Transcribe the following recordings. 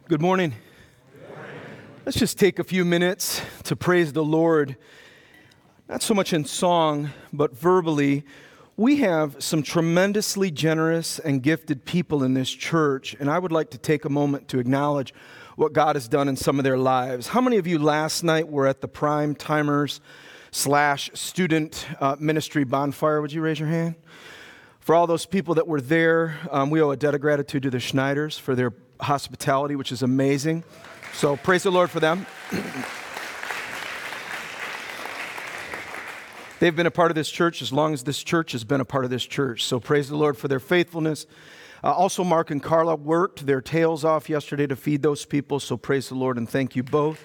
Good morning. Let's just take a few minutes to praise the Lord, not so much in song, but verbally. We have some tremendously generous and gifted people in this church, and I would like to take a moment to acknowledge what God has done in some of their lives. How many of you last night were at the Prime Timers / student ministry bonfire? Would you raise your hand? For all those people that were there, we owe a debt of gratitude to the Schneiders for their hospitality, which is amazing. So praise the Lord for them. They've been a part of this church as long as this church has been a part of this church. So praise the Lord for their faithfulness. Also, Mark and Carla worked their tails off yesterday to feed those people. So praise the Lord and thank you both.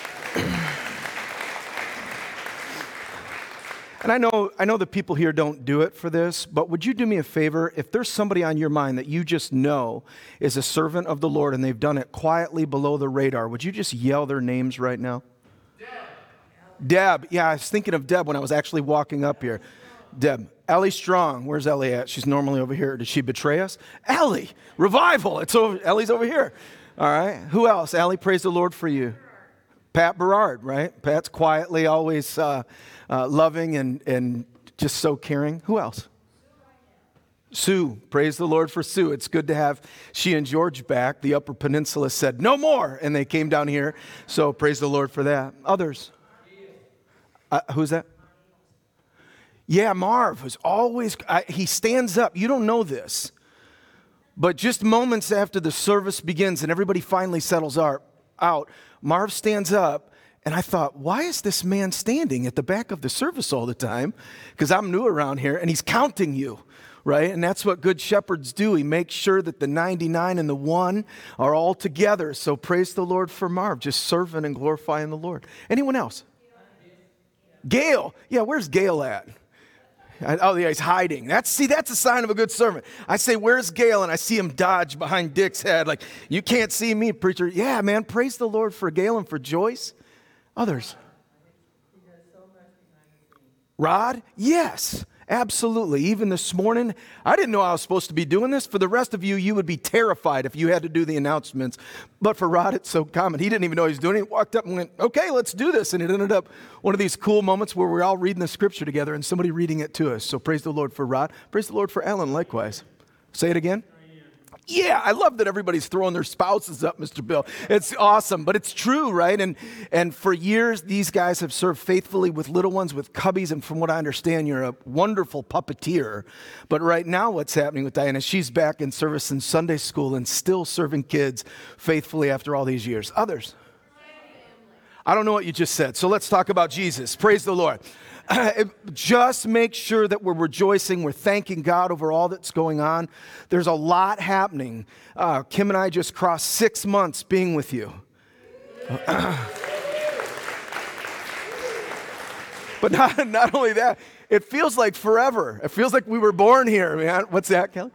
And I know the people here don't do it for this, but would you do me a favor? If there's somebody on your mind that you just know is a servant of the Lord and they've done it quietly below the radar, would you just yell their names right now? Deb. Yeah, I was thinking of Deb when I was actually walking up here. Deb. Ellie Strong. Where's Ellie at? She's normally over here. Did she betray us? Ellie. Revival. Ellie's over here. All right. Who else? Ellie, praise the Lord for you. Pat Berard, right? Pat's quietly always loving and just so caring. Who else? Sue. Praise the Lord for Sue. It's good to have she and George back. The Upper Peninsula said, no more, and they came down here. So praise the Lord for that. Others? Who's that? Yeah, Marv was always, he stands up. You don't know this, but just moments after the service begins and everybody finally settles out, Marv stands up, and I thought, why is this man standing at the back of the service all the time? Because I'm new around here, and he's counting you, right? And that's what good shepherds do. He makes sure that the 99 and the 1 are all together. So praise the Lord for Marv, just serving and glorifying the Lord. Anyone else? Gail. Yeah, where's Gail at? Oh, yeah, he's hiding. That's a sign of a good servant. I say, where's Gail? And I see him dodge behind Dick's head. Like, you can't see me, preacher. Yeah, man, praise the Lord for Gail and for Joyce. Others. Rod? Yes, absolutely. Even this morning, I didn't know I was supposed to be doing this. For the rest of you, you would be terrified if you had to do the announcements. But for Rod, it's so common. He didn't even know he was doing it. He walked up and went, okay, let's do this. And it ended up one of these cool moments where we're all reading the scripture together and somebody reading it to us. So praise the Lord for Rod. Praise the Lord for Ellen likewise. Say it again. Yeah, I love that everybody's throwing their spouses up, Mr. Bill. It's awesome, but it's true, right? And for years, these guys have served faithfully with little ones, with cubbies, and from what I understand, you're a wonderful puppeteer. But right now, what's happening with Diana, she's back in service in Sunday school and still serving kids faithfully after all these years. Others? I don't know what you just said, so let's talk about Jesus. Praise the Lord. Just make sure that we're rejoicing. We're thanking God over all that's going on. There's a lot happening. Kim and I just crossed 6 months being with you. But not only that, it feels like forever. It feels like we were born here, man. What's that, Kelly?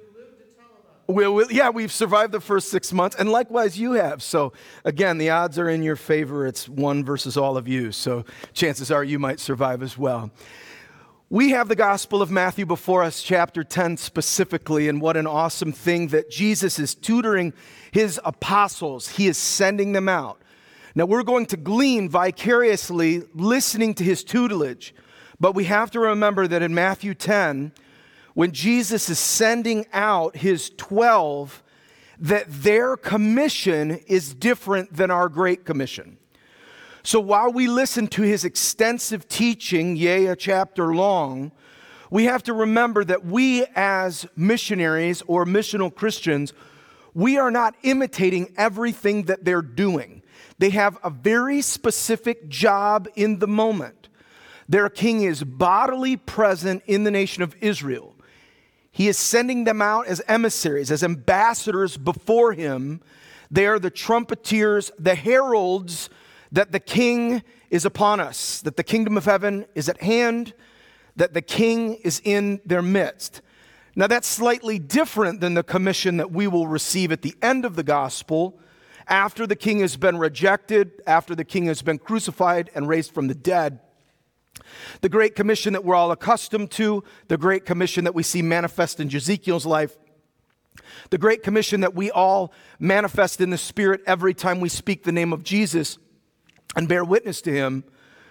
We've survived the first 6 months, and likewise you have. So again, the odds are in your favor. It's one versus all of you. So chances are you might survive as well. We have the Gospel of Matthew before us, chapter 10 specifically, and what an awesome thing that Jesus is tutoring his apostles. He is sending them out. Now we're going to glean vicariously listening to his tutelage, but we have to remember that in Matthew 10, when Jesus is sending out his 12, that their commission is different than our Great Commission. So while we listen to his extensive teaching, yea, a chapter long, we have to remember that we as missionaries or missional Christians, we are not imitating everything that they're doing. They have a very specific job in the moment. Their king is bodily present in the nation of Israel. He is sending them out as emissaries, as ambassadors before him. They are the trumpeters, the heralds that the king is upon us, that the kingdom of heaven is at hand, that the king is in their midst. Now that's slightly different than the commission that we will receive at the end of the gospel, after the king has been rejected, after the king has been crucified and raised from the dead. The Great Commission that we're all accustomed to, the Great Commission that we see manifest in Ezekiel's life, The Great Commission that we all manifest in the Spirit every time we speak the name of Jesus and bear witness to him.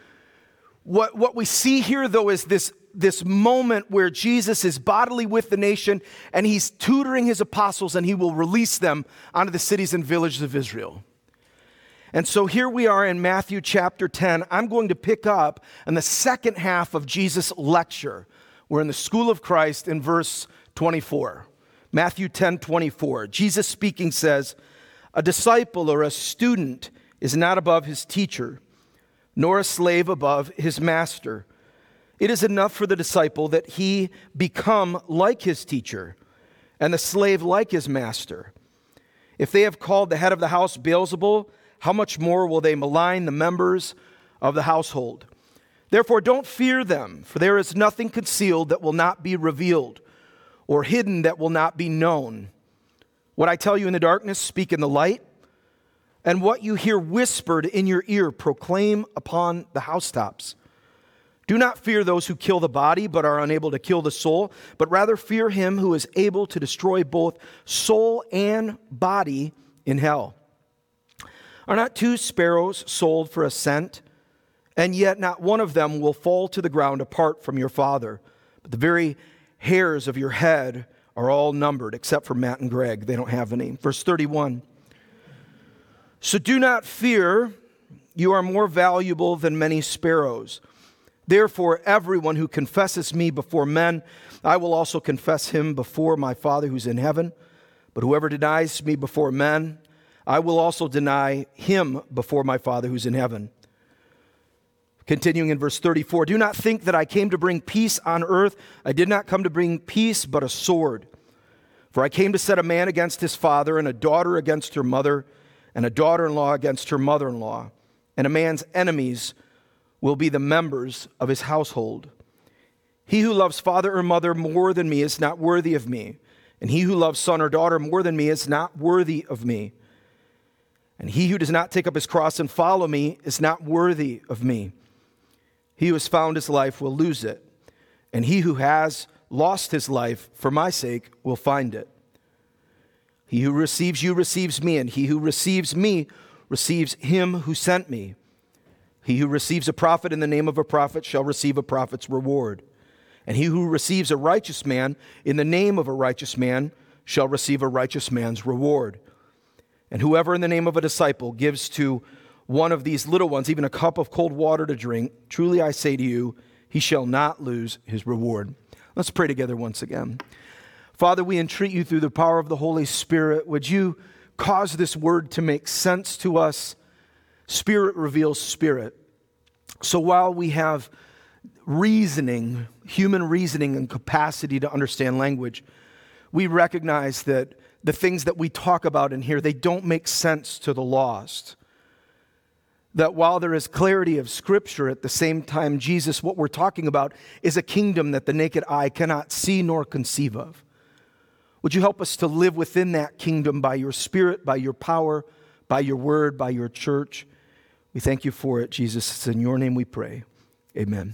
What we see here, though, is this moment where Jesus is bodily with the nation and he's tutoring his apostles, and he will release them onto the cities and villages of Israel. And so here we are in Matthew chapter 10. I'm going to pick up in the second half of Jesus' lecture. We're in the school of Christ in verse 24. Matthew 10:24. Jesus speaking says, "A disciple or a student is not above his teacher, nor a slave above his master. It is enough for the disciple that he become like his teacher, and the slave like his master. If they have called the head of the house Beelzebul, how much more will they malign the members of the household? Therefore don't fear them, for there is nothing concealed that will not be revealed, or hidden that will not be known. What I tell you in the darkness, speak in the light, and what you hear whispered in your ear, proclaim upon the housetops. Do not fear those who kill the body, but are unable to kill the soul, but rather fear him who is able to destroy both soul and body in hell. Are not 2 sparrows sold for a cent? And yet not one of them will fall to the ground apart from your Father. But the very hairs of your head are all numbered, except for Matt and Greg. They don't have any. Verse 31. So do not fear, you are more valuable than many sparrows. Therefore, everyone who confesses me before men, I will also confess him before my Father who's in heaven. But whoever denies me before men, I will also deny him before my Father who's in heaven. Continuing in verse 34, do not think that I came to bring peace on earth. I did not come to bring peace, but a sword. For I came to set a man against his father, and a daughter against her mother, and a daughter-in-law against her mother-in-law. And a man's enemies will be the members of his household. He who loves father or mother more than me is not worthy of me, and he who loves son or daughter more than me is not worthy of me. And he who does not take up his cross and follow me is not worthy of me. He who has found his life will lose it, and he who has lost his life for my sake will find it. He who receives you receives me, and he who receives me receives him who sent me. He who receives a prophet in the name of a prophet shall receive a prophet's reward. And he who receives a righteous man in the name of a righteous man shall receive a righteous man's reward. And whoever in the name of a disciple gives to one of these little ones even a cup of cold water to drink, truly I say to you, he shall not lose his reward." Let's pray together once again. Father, we entreat you through the power of the Holy Spirit. Would you cause this word to make sense to us? Spirit reveals spirit. So while we have reasoning, human reasoning and capacity to understand language, we recognize that the things that we talk about in here, they don't make sense to the lost. That while there is clarity of Scripture, at the same time, Jesus, what we're talking about is a kingdom that the naked eye cannot see nor conceive of. Would you help us to live within that kingdom by your Spirit, by your power, by your word, by your church? We thank you for it, Jesus. It's in your name we pray. Amen.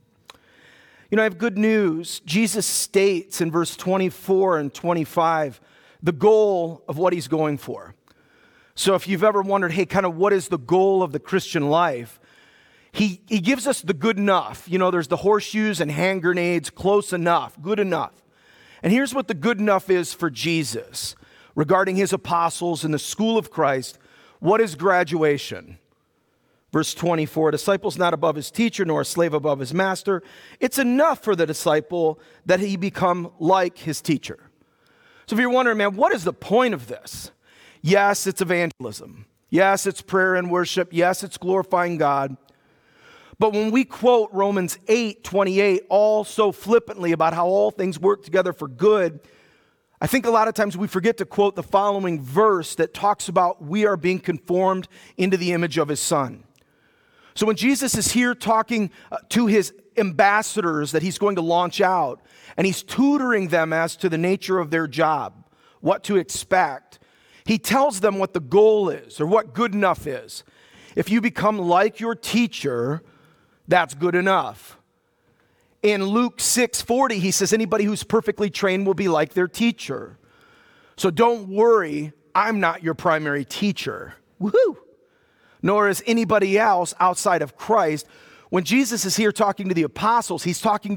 You know, I have good news. Jesus states in verse 24 and 25 the goal of what he's going for. So if you've ever wondered, hey, kind of what is the goal of the Christian life? He gives us the good enough. You know, there's the horseshoes and hand grenades, close enough, good enough. And here's what the good enough is for Jesus regarding his apostles in the school of Christ. What is graduation? Verse 24, a disciple's not above his teacher, nor a slave above his master. It's enough for the disciple that he become like his teacher. So if you're wondering, man, what is the point of this? Yes, it's evangelism. Yes, it's prayer and worship. Yes, it's glorifying God. But when we quote Romans 8:28 all so flippantly about how all things work together for good, I think a lot of times we forget to quote the following verse that talks about we are being conformed into the image of his Son. So when Jesus is here talking to his ambassadors that he's going to launch out, and he's tutoring them as to the nature of their job, what to expect, he tells them what the goal is or what good enough is. If you become like your teacher, that's good enough. In Luke 6:40, he says anybody who's perfectly trained will be like their teacher. So don't worry, I'm not your primary teacher. Woohoo! Nor is anybody else outside of Christ. When Jesus is here talking to the apostles, he's talking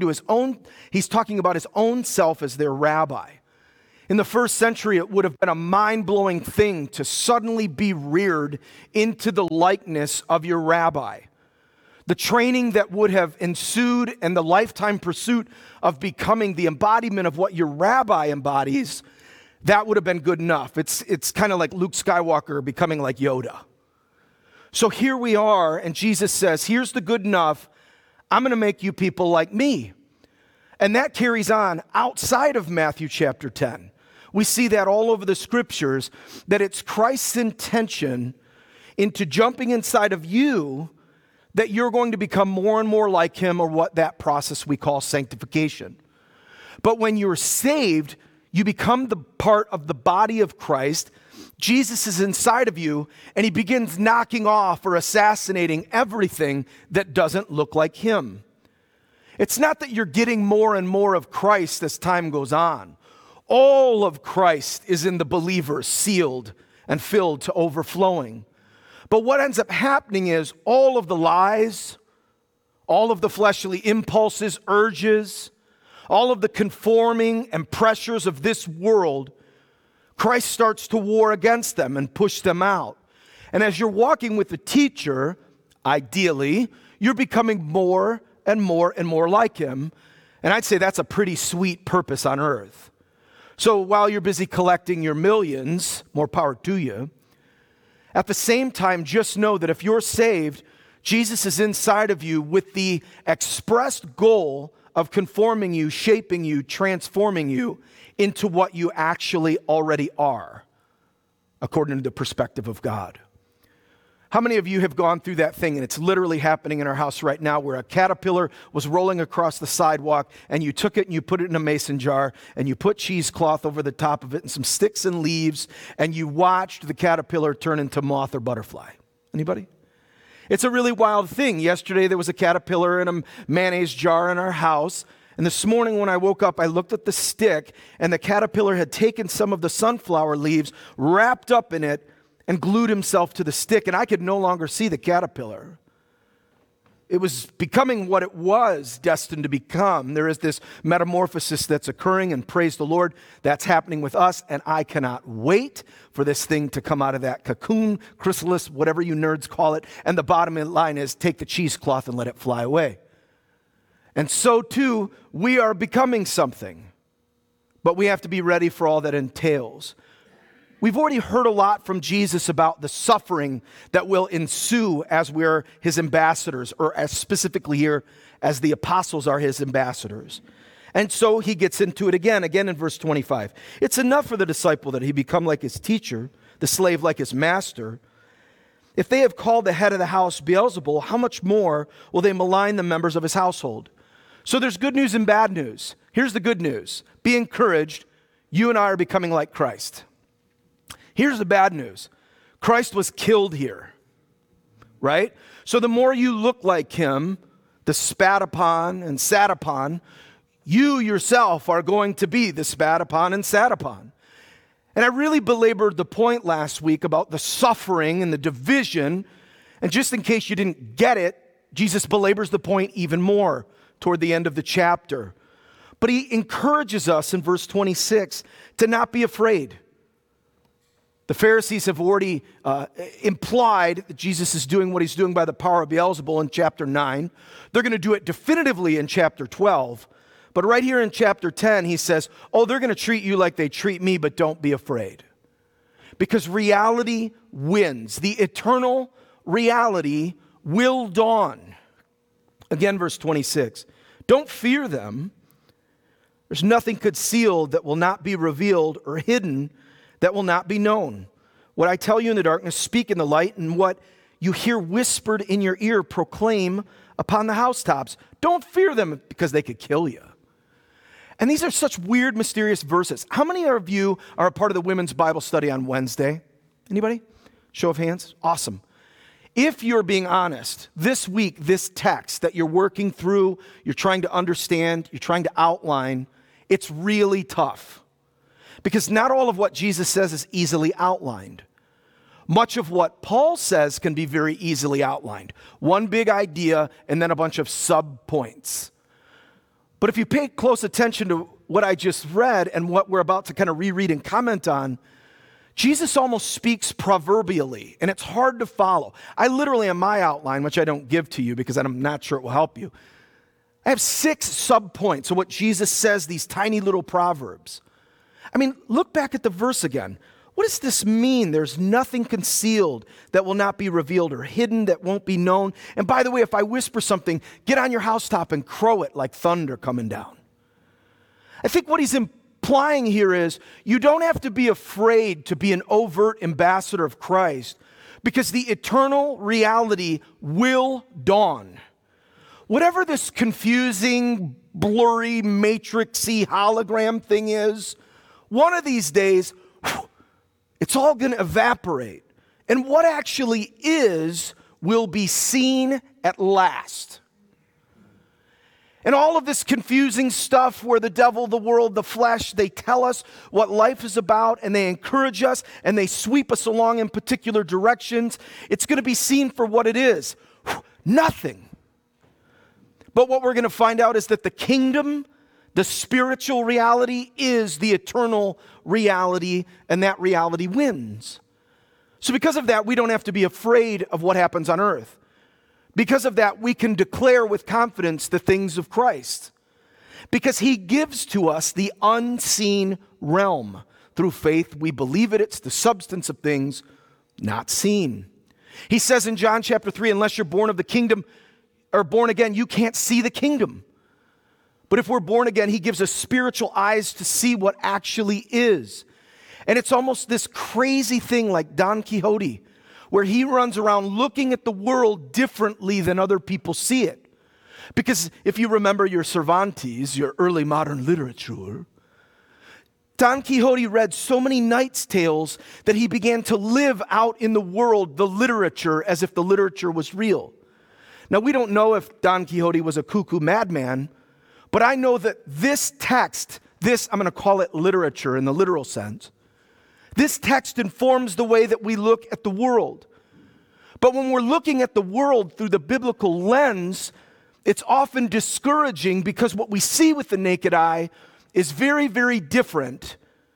about his own self as their rabbi. In the first century, it would have been a mind-blowing thing to suddenly be reared into the likeness of your rabbi. The training that would have ensued and the lifetime pursuit of becoming the embodiment of what your rabbi embodies, that would have been good enough. It's kind of like Luke Skywalker becoming like Yoda. So here we are, and Jesus says, here's the good enough. I'm going to make you people like me. And that carries on outside of Matthew chapter 10. We see that all over the scriptures, that it's Christ's intention into jumping inside of you that you're going to become more and more like him, or what that process we call sanctification. But when you're saved, you become the part of the body of Christ. Jesus is inside of you, and he begins knocking off or assassinating everything that doesn't look like him. It's not that you're getting more and more of Christ as time goes on. All of Christ is in the believer, sealed and filled to overflowing. But what ends up happening is all of the lies, all of the fleshly impulses, urges, all of the conforming and pressures of this world, Christ starts to war against them and push them out. And as you're walking with the teacher, ideally, you're becoming more and more and more like him. And I'd say that's a pretty sweet purpose on earth. So while you're busy collecting your millions, more power to you. At the same time, just know that if you're saved, Jesus is inside of you with the expressed goal of conforming you, shaping you, transforming you into what you actually already are, according to the perspective of God. How many of you have gone through that thing, and it's literally happening in our house right now, where a caterpillar was rolling across the sidewalk, and you took it and you put it in a mason jar, and you put cheesecloth over the top of it and some sticks and leaves, and you watched the caterpillar turn into moth or butterfly? Anybody? It's a really wild thing. Yesterday there was a caterpillar in a mayonnaise jar in our house, and this morning when I woke up, I looked at the stick, and the caterpillar had taken some of the sunflower leaves, wrapped up in it, and glued himself to the stick, and I could no longer see the caterpillar. It was becoming what it was destined to become. There is this metamorphosis that's occurring, and praise the Lord, that's happening with us, and I cannot wait for this thing to come out of that cocoon, chrysalis, whatever you nerds call it, and the bottom line is take the cheesecloth and let it fly away. And so too, we are becoming something, but we have to be ready for all that entails. We've already heard a lot from Jesus about the suffering that will ensue as we're his ambassadors, or as specifically here, as the apostles are his ambassadors. And so he gets into it again in verse 25. It's enough for the disciple that he become like his teacher, the slave like his master. If they have called the head of the house Beelzebul, how much more will they malign the members of his household? So there's good news and bad news. Here's the good news. Be encouraged. You and I are becoming like Christ. Here's the bad news. Christ was killed here, right? So the more you look like him, the spat upon and sat upon, you yourself are going to be the spat upon and sat upon. And I really belabored the point last week about the suffering and the division. And just in case you didn't get it, Jesus belabors the point even more toward the end of the chapter. But he encourages us in verse 26 to not be afraid. The Pharisees have already implied that Jesus is doing what he's doing by the power of Beelzebul in chapter 9. They're going to do it definitively in chapter 12. But right here in chapter 10, he says, they're going to treat you like they treat me, but don't be afraid. Because reality wins. The eternal reality will dawn. Again, verse 26. Don't fear them. There's nothing concealed that will not be revealed, or hidden that will not be known. What I tell you in the darkness, speak in the light, and what you hear whispered in your ear, proclaim upon the housetops. Don't fear them, because they could kill you. And these are such weird, mysterious verses. How many of you are a part of the women's Bible study on Wednesday? Anybody? Show of hands. Awesome. If you're being honest, this week, this text that you're working through, you're trying to understand, you're trying to outline, it's really tough. Because not all of what Jesus says is easily outlined. Much of what Paul says can be very easily outlined. One big idea and then a bunch of sub-points. But if you pay close attention to what I just read and what we're about to kind of reread and comment on, Jesus almost speaks proverbially, and it's hard to follow. I literally, in my outline, which I don't give to you because I'm not sure it will help you, I have 6 sub-points of what Jesus says, these tiny little proverbs. I mean, look back at the verse again. What does this mean? There's nothing concealed that will not be revealed or hidden that won't be known. And by the way, if I whisper something, get on your housetop and crow it like thunder coming down. I think what he's implying here is you don't have to be afraid to be an overt ambassador of Christ because the eternal reality will dawn. Whatever this confusing, blurry, matrixy hologram thing is, one of these days, it's all going to evaporate. And what actually is will be seen at last. And all of this confusing stuff where the devil, the world, the flesh, they tell us what life is about and they encourage us and they sweep us along in particular directions, it's going to be seen for what it is. Nothing. But what we're going to find out is that the kingdom, the spiritual reality, is the eternal reality, and that reality wins. So because of that, we don't have to be afraid of what happens on earth. Because of that, we can declare with confidence the things of Christ. Because he gives to us the unseen realm. Through faith, we believe it. It's the substance of things not seen. He says in John chapter 3, unless you're born of the kingdom or born again, you can't see the kingdom. But if we're born again, he gives us spiritual eyes to see what actually is. And it's almost this crazy thing like Don Quixote, where he runs around looking at the world differently than other people see it. Because if you remember your Cervantes, your early modern literature, Don Quixote read so many knight's tales that he began to live out in the world the literature as if the literature was real. Now, we don't know if Don Quixote was a cuckoo madman, but I know that this text, I'm going to call it literature in the literal sense, this text informs the way that we look at the world. But when we're looking at the world through the biblical lens, it's often discouraging because what we see with the naked eye is very, very different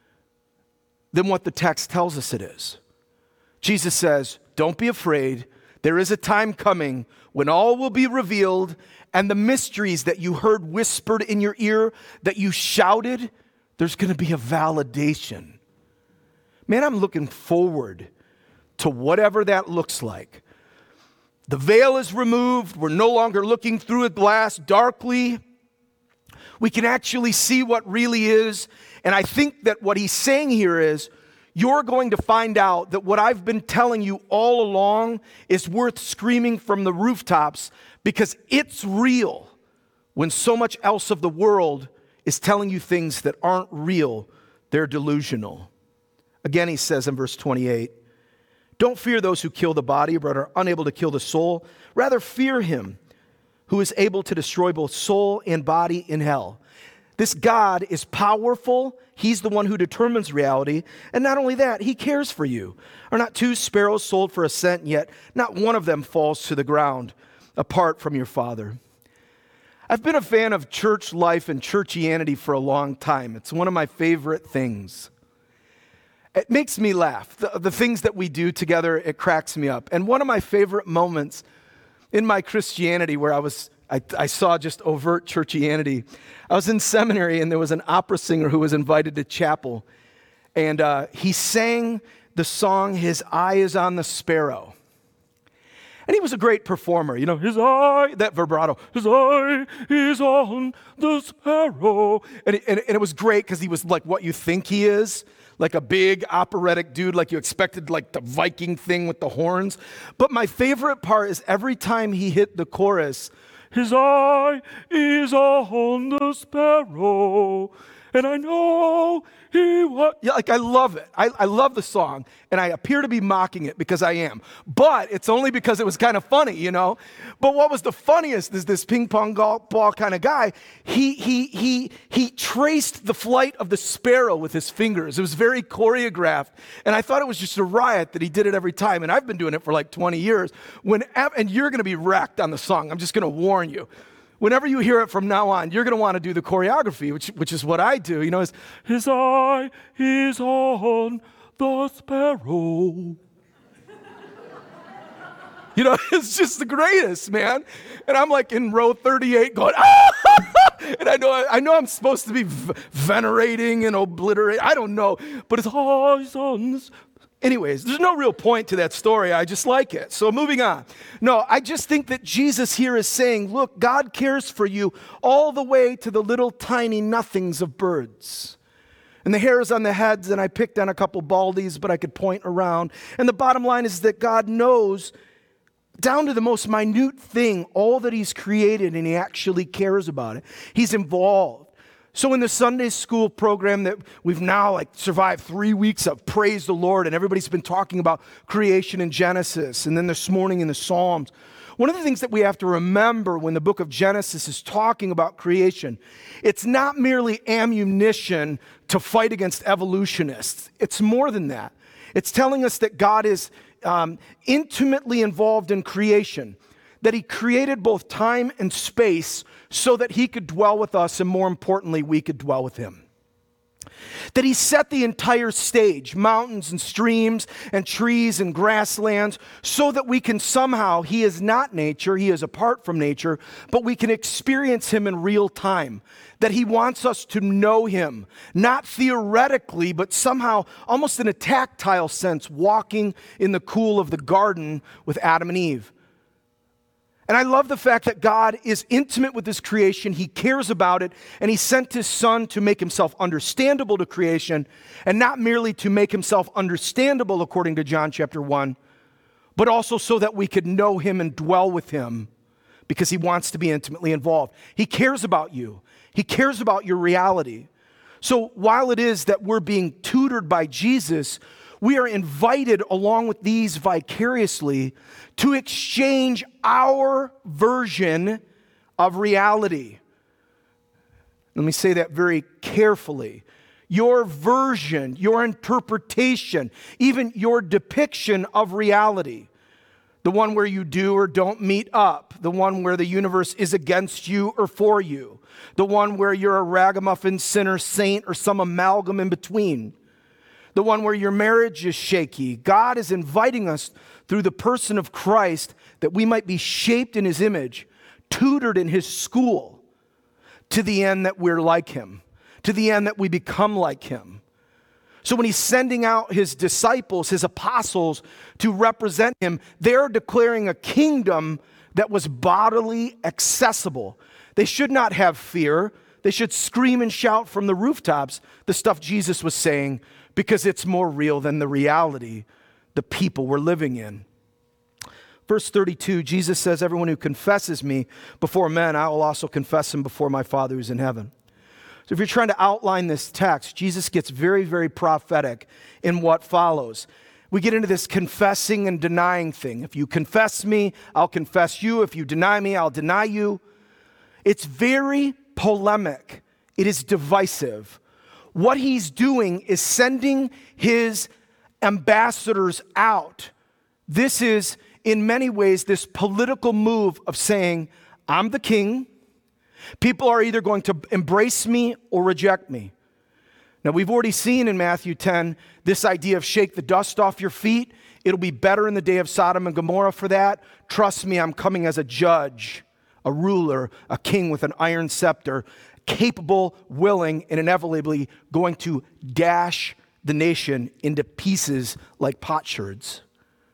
than what the text tells us it is. Jesus says, don't be afraid. There is a time coming when all will be revealed, and the mysteries that you heard whispered in your ear, that you shouted, there's going to be a validation. Man, I'm looking forward to whatever that looks like. The veil is removed. We're no longer looking through a glass darkly. We can actually see what really is. And I think that what he's saying here is, you're going to find out that what I've been telling you all along is worth screaming from the rooftops because it's real when so much else of the world is telling you things that aren't real. They're delusional. Again, he says in verse 28, don't fear those who kill the body but are unable to kill the soul. Rather fear him who is able to destroy both soul and body in hell. This God is powerful. He's the one who determines reality. And not only that, he cares for you. Are not 2 sparrows sold for a cent, yet not one of them falls to the ground apart from your Father. I've been a fan of church life and churchianity for a long time. It's one of my favorite things. It makes me laugh. The things that we do together, it cracks me up. And one of my favorite moments in my Christianity where I saw just overt churchianity. I was in seminary and there was an opera singer who was invited to chapel. And he sang the song, His Eye is on the Sparrow. And he was a great performer. You know, his eye, that vibrato, his eye is on the sparrow. And it was great because he was like what you think he is. Like a big operatic dude, like you expected, like the Viking thing with the horns. But my favorite part is every time he hit the chorus, his eye is on the sparrow. And I know he was. Yeah, like I love it. I love the song, and I appear to be mocking it because I am. But it's only because it was kind of funny, you know? But what was the funniest is this ping pong ball kind of guy. He traced the flight of the sparrow with his fingers. It was very choreographed, and I thought it was just a riot that he did it every time. And I've been doing it for like 20 years. And you're going to be wrecked on the song. I'm just going to warn you. Whenever you hear it from now on, you're going to want to do the choreography, which is what I do. You know, it's, his eye is on the sparrow. You know, it's just the greatest, man. And I'm like in row 38 going, ah! And I know I'm supposed to be venerating and obliterating. I don't know. But his eyes on the sparrow. Anyways, there's no real point to that story. I just like it. So moving on. No, I just think that Jesus here is saying, look, God cares for you all the way to the little tiny nothings of birds. And the hairs on the heads, and I picked on a couple baldies, but I could point around. And the bottom line is that God knows down to the most minute thing, all that he's created, and he actually cares about it. He's involved. So in the Sunday school program that we've now survived 3 weeks of, praise the Lord, and everybody's been talking about creation in Genesis, and then this morning in the Psalms. One of the things that we have to remember when the book of Genesis is talking about creation, it's not merely ammunition to fight against evolutionists. It's more than that. It's telling us that God is intimately involved in creation, that he created both time and space so that he could dwell with us, and more importantly, we could dwell with him. That he set the entire stage, mountains and streams and trees and grasslands, so that we can somehow, he is not nature, he is apart from nature, but we can experience him in real time. That he wants us to know him, not theoretically, but somehow, almost in a tactile sense, walking in the cool of the garden with Adam and Eve. And I love the fact that God is intimate with his creation. He cares about it. And he sent his son to make himself understandable to creation. And not merely to make himself understandable, according to John chapter 1, but also so that we could know him and dwell with him, because he wants to be intimately involved. He cares about you. He cares about your reality. So while it is that we're being tutored by Jesus, we are invited along with these vicariously to exchange our version of reality. Let me say that very carefully. Your version, your interpretation, even your depiction of reality. The one where you do or don't meet up. The one where the universe is against you or for you. The one where you're a ragamuffin, sinner, saint, or some amalgam in between. The one where your marriage is shaky. God is inviting us through the person of Christ that we might be shaped in his image, tutored in his school, to the end that we're like him, to the end that we become like him. So when he's sending out his disciples, his apostles, to represent him, they're declaring a kingdom that was bodily accessible. They should not have fear. They should scream and shout from the rooftops the stuff Jesus was saying, because it's more real than the reality the people were living in. Verse 32, Jesus says, everyone who confesses me before men, I will also confess him before my Father who's in heaven. So if you're trying to outline this text, Jesus gets very, very prophetic in what follows. We get into this confessing and denying thing. If you confess me, I'll confess you. If you deny me, I'll deny you. It's very polemic. It is divisive. What he's doing is sending his ambassadors out. This is, in many ways, this political move of saying, I'm the king. People are either going to embrace me or reject me. Now, we've already seen in Matthew 10 this idea of shake the dust off your feet. It'll be better in the day of Sodom and Gomorrah for that. Trust me, I'm coming as a judge, a ruler, a king with an iron scepter, capable, willing, and inevitably going to dash the nation into pieces like potsherds.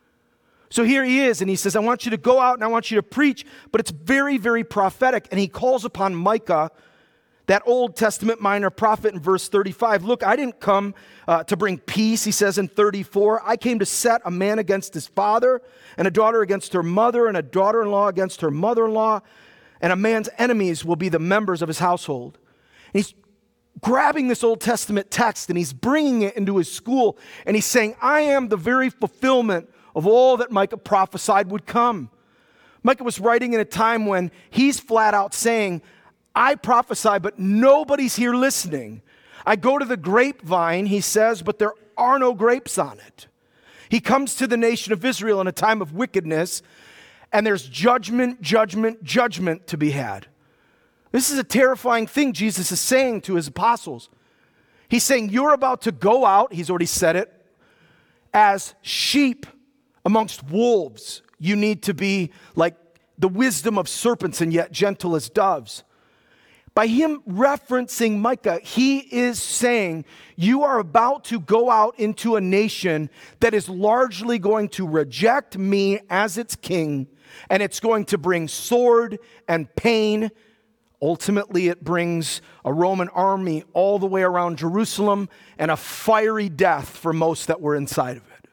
So here he is, and he says, I want you to go out and I want you to preach, but it's very, very prophetic. And he calls upon Micah, that Old Testament minor prophet, in verse 35. Look, I didn't come to bring peace, he says in 34. I came to set a man against his father, and a daughter against her mother, and a daughter-in-law against her mother-in-law, and a man's enemies will be the members of his household. And he's grabbing this Old Testament text and he's bringing it into his school and he's saying, I am the very fulfillment of all that Micah prophesied would come. Micah was writing in a time when he's flat out saying, I prophesy, but nobody's here listening. I go to the grapevine, he says, but there are no grapes on it. He comes to the nation of Israel in a time of wickedness, and there's judgment, judgment, judgment to be had. This is a terrifying thing Jesus is saying to his apostles. He's saying, you're about to go out, he's already said it, as sheep amongst wolves. You need to be like the wisdom of serpents and yet gentle as doves. By him referencing Micah, he is saying, you are about to go out into a nation that is largely going to reject me as its king, and it's going to bring sword and pain. Ultimately, it brings a Roman army all the way around Jerusalem and a fiery death for most that were inside of it.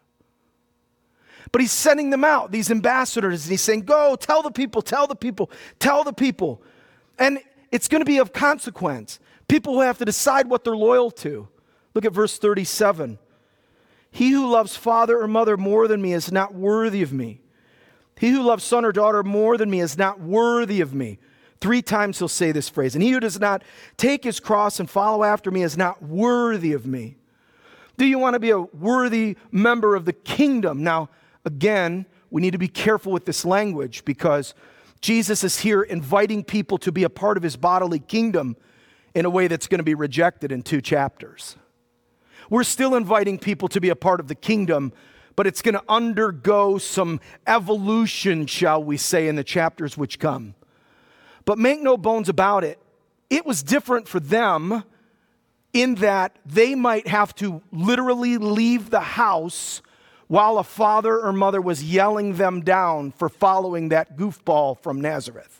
But he's sending them out, these ambassadors, and he's saying, go, tell the people, tell the people, tell the people. And it's going to be of consequence. People will have to decide what they're loyal to. Look at verse 37. He who loves father or mother more than me is not worthy of me. He who loves son or daughter more than me is not worthy of me. 3 times he'll say this phrase. And he who does not take his cross and follow after me is not worthy of me. Do you want to be a worthy member of the kingdom? Now, again, we need to be careful with this language because Jesus is here inviting people to be a part of his bodily kingdom in a way that's going to be rejected in 2 chapters. We're still inviting people to be a part of the kingdom, but it's going to undergo some evolution, shall we say, in the chapters which come. But make no bones about it, it was different for them in that they might have to literally leave the house while a father or mother was yelling them down for following that goofball from Nazareth.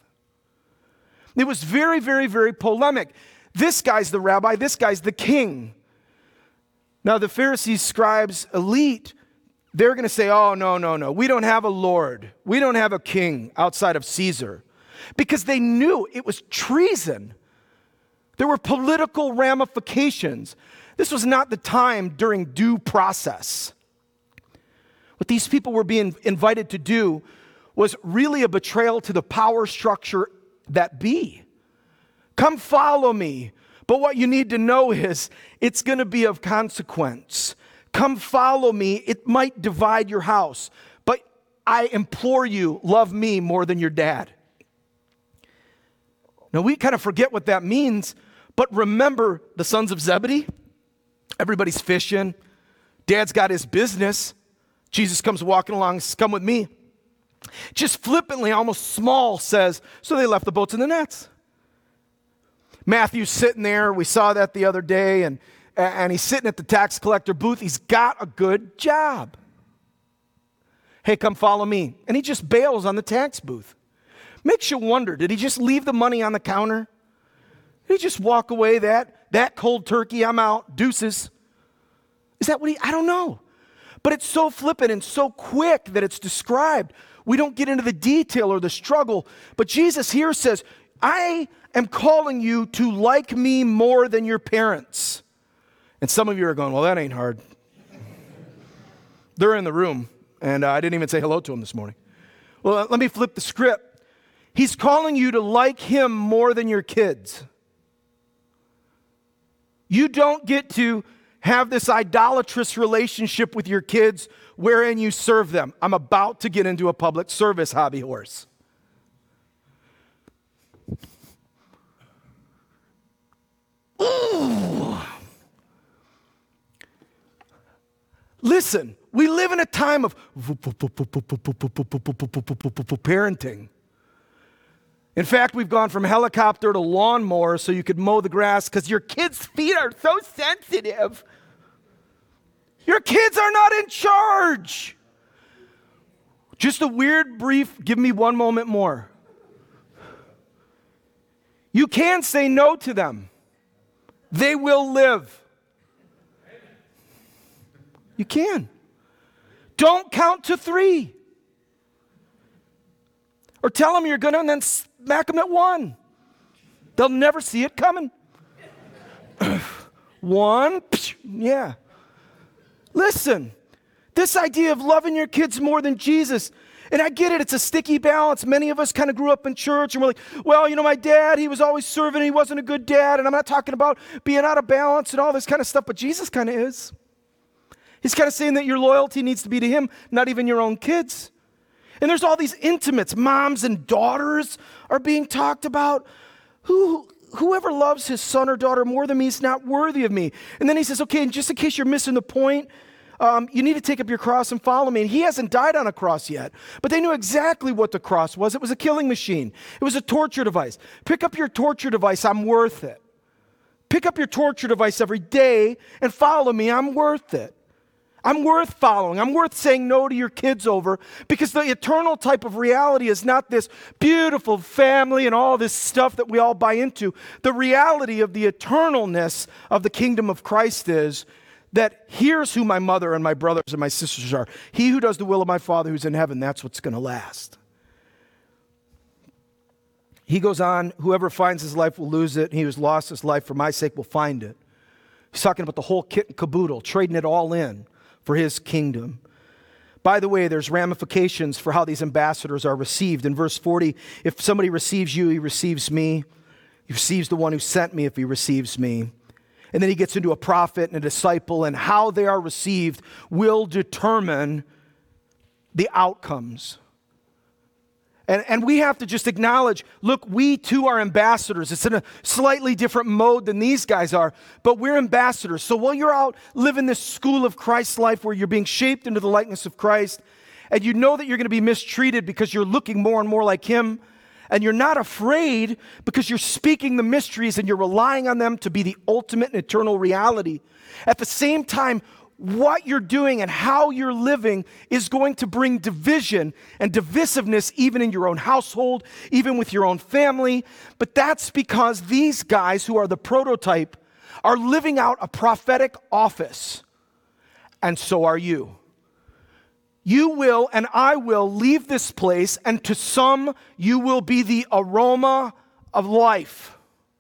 It was very, very, very polemic. This guy's the rabbi, this guy's the king. Now the Pharisees, scribes, elite, they're going to say, oh, no, we don't have a Lord. We don't have a king outside of Caesar. Because they knew it was treason. There were political ramifications. This was not the time during due process. What these people were being invited to do was really a betrayal to the power structure that be. Come follow me. But what you need to know is it's going to be of consequence. Come follow me. It might divide your house. But I implore you, love me more than your dad. Now we kind of forget what that means, but remember the sons of Zebedee? Everybody's fishing. Dad's got his business. Jesus comes walking along, says, come with me. Just flippantly, almost small, says, so they left the boats and the nets. Matthew's sitting there. We saw that the other day, and he's sitting at the tax collector booth. He's got a good job. Hey, come follow me. And he just bails on the tax booth. Makes you wonder, did he just leave the money on the counter? Did he just walk away that cold turkey, I'm out, deuces? Is that what I don't know. But it's so flippant and so quick that it's described. We don't get into the detail or the struggle. But Jesus here says, I am calling you to like me more than your parents. And some of you are going, well, that ain't hard. They're in the room, and I didn't even say hello to them this morning. Well, let me flip the script. He's calling you to like him more than your kids. You don't get to have this idolatrous relationship with your kids wherein you serve them. I'm about to get into a public service hobby horse. Ooh. Listen, we live in a time of parenting. In fact, we've gone from helicopter to lawnmower so you could mow the grass because your kids' feet are so sensitive. Your kids are not in charge. Just a weird brief, give me one moment more. You can say no to them. They will live. You can. Don't count to 3. Or tell them you're going to and then smack them at 1. They'll never see it coming. One, yeah. Listen, this idea of loving your kids more than Jesus, and I get it, it's a sticky balance. Many of us kind of grew up in church and we're like, well, my dad, he was always serving, he wasn't a good dad, and I'm not talking about being out of balance and all this kind of stuff, but Jesus kind of is. He's kind of saying that your loyalty needs to be to him, not even your own kids. And there's all these intimates, moms and daughters are being talked about. Whoever loves his son or daughter more than me is not worthy of me. And then he says, okay, and just in case you're missing the point, you need to take up your cross and follow me. And he hasn't died on a cross yet, but they knew exactly what the cross was. It was a killing machine. It was a torture device. Pick up your torture device. I'm worth it. Pick up your torture device every day and follow me. I'm worth it. I'm worth following. I'm worth saying no to your kids over, because the eternal type of reality is not this beautiful family and all this stuff that we all buy into. The reality of the eternalness of the kingdom of Christ is that here's who my mother and my brothers and my sisters are. He who does the will of my Father who's in heaven, that's what's going to last. He goes on, whoever finds his life will lose it. He who's lost his life for my sake will find it. He's talking about the whole kit and caboodle, trading it all in for his kingdom. By the way, there's ramifications for how these ambassadors are received. In verse 40, if somebody receives you, he receives me. He receives the one who sent me if he receives me. And then he gets into a prophet and a disciple, and how they are received will determine the outcomes. And we have to just acknowledge, look, we too are ambassadors. It's in a slightly different mode than these guys are, but we're ambassadors. So while you're out living this school of Christ's life where you're being shaped into the likeness of Christ, and you know that you're going to be mistreated because you're looking more and more like him, and you're not afraid because you're speaking the mysteries and you're relying on them to be the ultimate and eternal reality. At the same time, what you're doing and how you're living is going to bring division and divisiveness even in your own household, even with your own family. But that's because these guys who are the prototype are living out a prophetic office. And so are you. You will and I will leave this place, and to some you will be the aroma of life.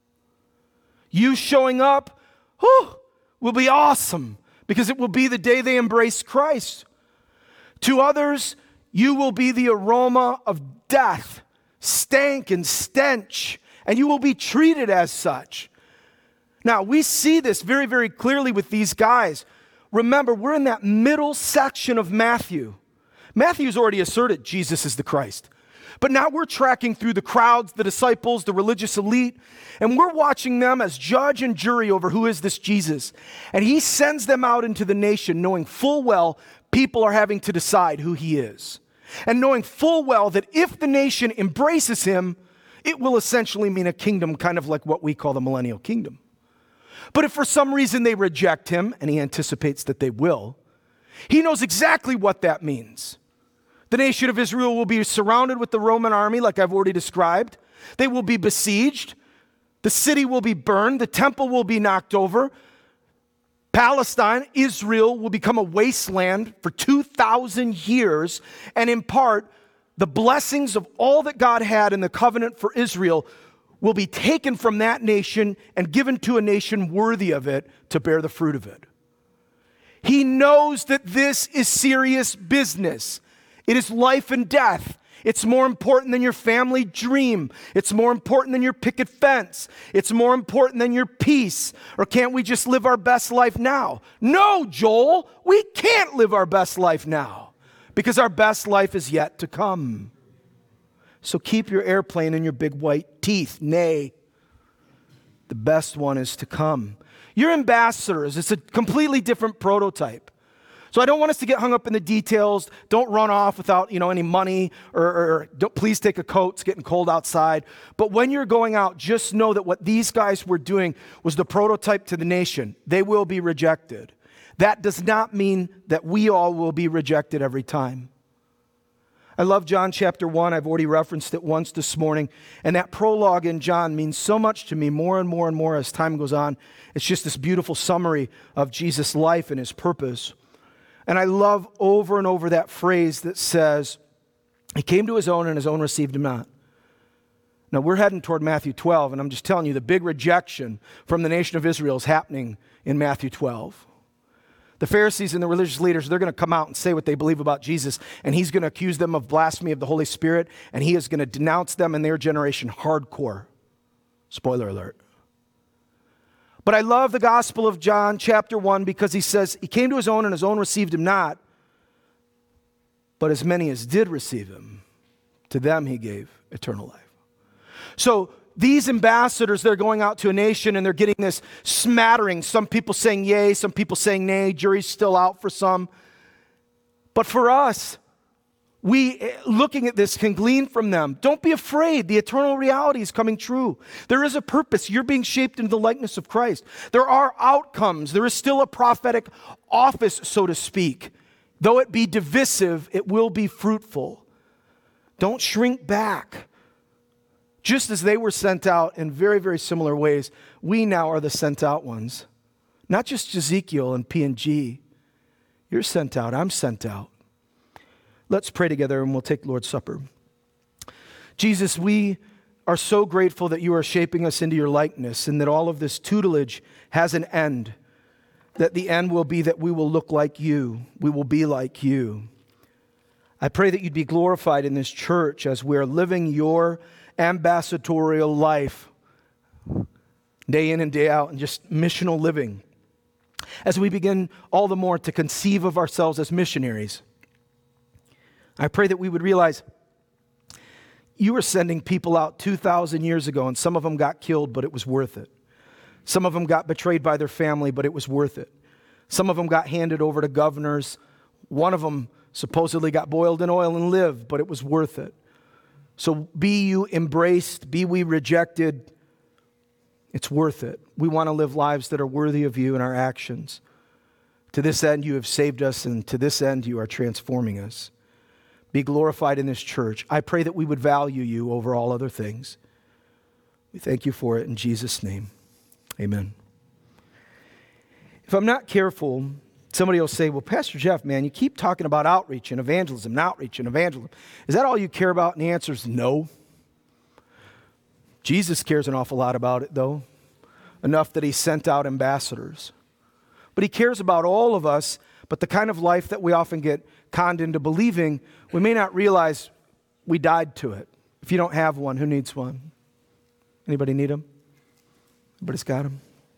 You showing up will be awesome, because it will be the day they embrace Christ. To others, you will be the aroma of death, stank and stench, and you will be treated as such. Now, we see this very, very clearly with these guys. Remember, we're in that middle section of Matthew. Matthew's already asserted Jesus is the Christ. But now we're tracking through the crowds, the disciples, the religious elite, and we're watching them as judge and jury over who is this Jesus. And he sends them out into the nation knowing full well people are having to decide who he is. And knowing full well that if the nation embraces him, it will essentially mean a kingdom kind of like what we call the millennial kingdom. But if for some reason they reject him, and he anticipates that they will, he knows exactly what that means. The nation of Israel will be surrounded with the Roman army, like I've already described. They will be besieged. The city will be burned. The temple will be knocked over. Palestine, Israel, will become a wasteland for 2,000 years. And in part, the blessings of all that God had in the covenant for Israel will be taken from that nation and given to a nation worthy of it to bear the fruit of it. He knows that this is serious business. It is life and death. It's more important than your family dream. It's more important than your picket fence. It's more important than your peace. Or can't we just live our best life now? No, Joel, we can't live our best life now because our best life is yet to come. So keep your airplane in your big white teeth. Nay, the best one is to come. You're ambassadors. It's a completely different prototype. So I don't want us to get hung up in the details. Don't run off without, any money, or don't, please take a coat. It's getting cold outside. But when you're going out, just know that what these guys were doing was the prototype to the nation. They will be rejected. That does not mean that we all will be rejected every time. I love John chapter 1. I've already referenced it once this morning. And that prologue in John means so much to me more and more and more as time goes on. It's just this beautiful summary of Jesus' life and his purpose. And I love over and over that phrase that says, he came to his own and his own received him not. Now, we're heading toward Matthew 12, and I'm just telling you, the big rejection from the nation of Israel is happening in Matthew 12. The Pharisees and the religious leaders, they're going to come out and say what they believe about Jesus, and he's going to accuse them of blasphemy of the Holy Spirit, and he is going to denounce them and their generation hardcore. Spoiler alert. But I love the Gospel of John chapter 1 because he says, he came to his own and his own received him not, but as many as did receive him, to them he gave eternal life. So these ambassadors, they're going out to a nation and they're getting this smattering. Some people saying yay, some people saying nay. Jury's still out for some. But for us, we, looking at this, can glean from them. Don't be afraid. The eternal reality is coming true. There is a purpose. You're being shaped into the likeness of Christ. There are outcomes. There is still a prophetic office, so to speak. Though it be divisive, it will be fruitful. Don't shrink back. Just as they were sent out in very, very similar ways, we now are the sent out ones. Not just Ezekiel and P&G. You're sent out. I'm sent out. Let's pray together and we'll take Lord's Supper. Jesus, we are so grateful that you are shaping us into your likeness and that all of this tutelage has an end. That the end will be that we will look like you. We will be like you. I pray that you'd be glorified in this church as we're living your ambassadorial life day in and day out and just missional living. As we begin all the more to conceive of ourselves as missionaries, I pray that we would realize you were sending people out 2,000 years ago, and some of them got killed, but it was worth it. Some of them got betrayed by their family, but it was worth it. Some of them got handed over to governors. One of them supposedly got boiled in oil and lived, but it was worth it. So be you embraced, be we rejected, it's worth it. We want to live lives that are worthy of you in our actions. To this end, you have saved us, and to this end, you are transforming us. Be glorified in this church. I pray that we would value you over all other things. We thank you for it in Jesus' name. Amen. If I'm not careful, somebody will say, well, Pastor Jeff, man, you keep talking about outreach and evangelism and outreach and evangelism. Is that all you care about? And the answer is no. Jesus cares an awful lot about it, though, enough that he sent out ambassadors. But he cares about all of us, but the kind of life that we often get conned into believing, we may not realize we died to it. If you don't have one, who needs one? Anybody need them? Everybody's got them.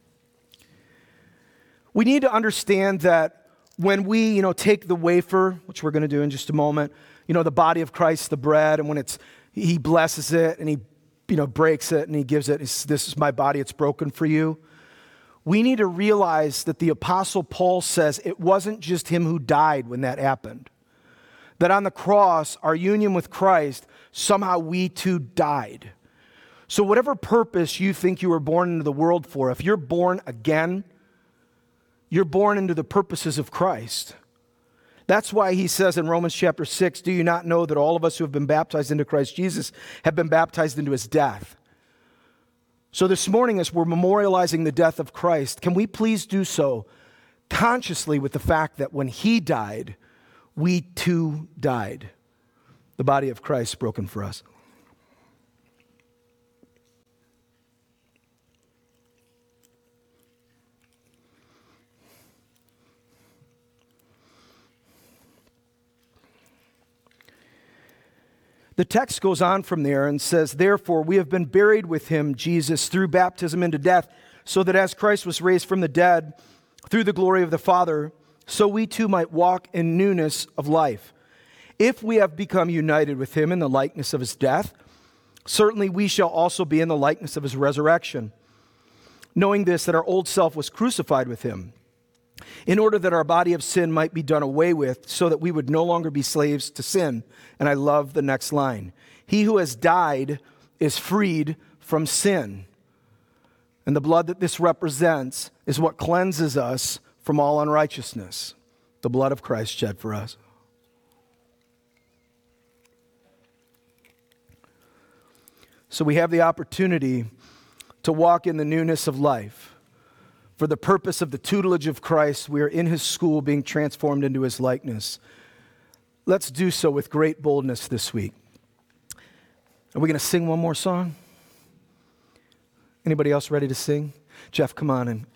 We need to understand that when we, take the wafer, which we're going to do in just a moment, the body of Christ, the bread, and when he blesses it and he, breaks it and he gives it, this is my body, it's broken for you. We need to realize that the Apostle Paul says it wasn't just him who died when that happened. That on the cross, our union with Christ, somehow we too died. So whatever purpose you think you were born into the world for, if you're born again, you're born into the purposes of Christ. That's why he says in Romans chapter 6, do you not know that all of us who have been baptized into Christ Jesus have been baptized into his death? So this morning, as we're memorializing the death of Christ, can we please do so consciously with the fact that when he died, we too died. The body of Christ broken for us. The text goes on from there and says, therefore, we have been buried with him, Jesus, through baptism into death, so that as Christ was raised from the dead through the glory of the Father, so we too might walk in newness of life. If we have become united with him in the likeness of his death, certainly we shall also be in the likeness of his resurrection, knowing this, that our old self was crucified with him, in order that our body of sin might be done away with, so that we would no longer be slaves to sin. And I love the next line. He who has died is freed from sin. And the blood that this represents is what cleanses us from all unrighteousness. The blood of Christ shed for us. So we have the opportunity to walk in the newness of life. For the purpose of the tutelage of Christ, we are in his school being transformed into his likeness. Let's do so with great boldness this week. Are we going to sing one more song? Anybody else ready to sing? Jeff, come on and